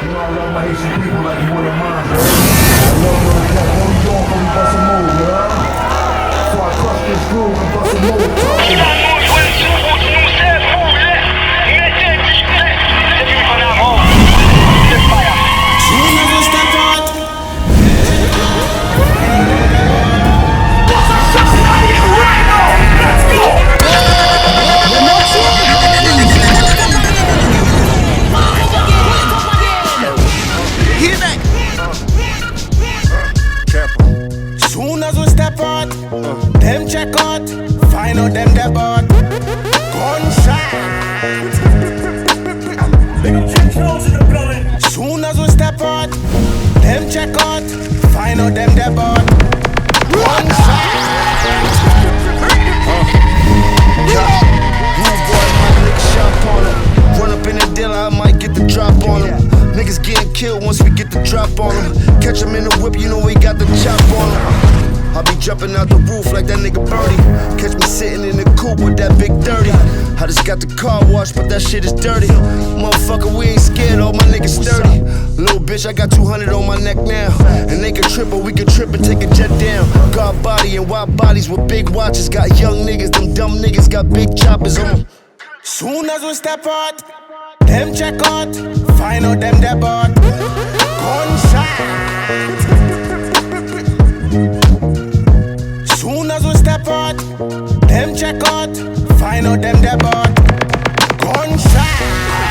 know I love my Haitian people like you wouldn't mind, man. I love those that hold you on when we bust a move, you know? Before I crush this groove and bust a move, Soon as we step out, them check out, find out them dead bought. Gunshot. Soon as we step out, them check out, find out them dead bought. Gunshot. Rude boy, my nigga shop on him. Run up in the dealer, I might get the drop on him. Niggas getting killed once we get the drop on him. Catch him in the whip, you know we got the chop on him. I be jumping out the roof like that nigga Birdie. Catch me sitting in the coupe with that big 30. I just got the car washed, but that shit is dirty. Motherfucker, we ain't scared, all my niggas sturdy. Little bitch, I got 200 on my neck now. And they can trip, or we can trip and take a jet down. God body and wide bodies with big watches. Got young niggas, them dumb niggas got big choppers on them. Soon as we step out, them check out, find out them dead bought. Gunshot. Soon as we step out, them check out, find out them dead bought. Gunshot.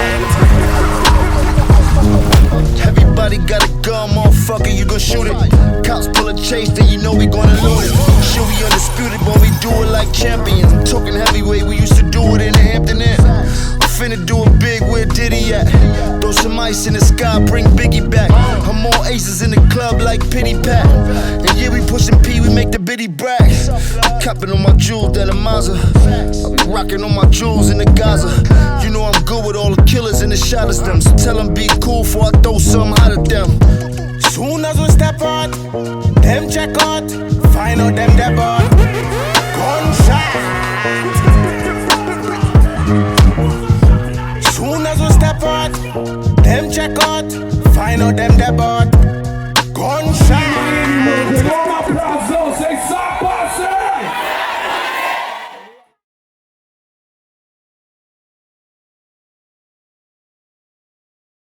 Everybody got a gun, motherfucker, you gon' shoot it. Cops pull a chase, then you know we gonna loot it. Shit, we undisputed, but we do it like champions. I'm talking heavyweight, we used to do it in the Hampton Inn. Finna do it big, where Diddy at? Throw some ice in the sky, bring Biggie back. I'm more aces in the club like Pity Pat. And yeah, we pushin' P, we make the biddy brag. Copping on my jewels, that a Mazda. I be rockin' on my jewels in the Gaza. You know I'm good with all the killers and the shotters them. So tell them be cool before I throw something hot at them. Soon as we step out, them check out, find out them dead bought. Gunshot. Soon as we step out, them check out, find out them dead bought.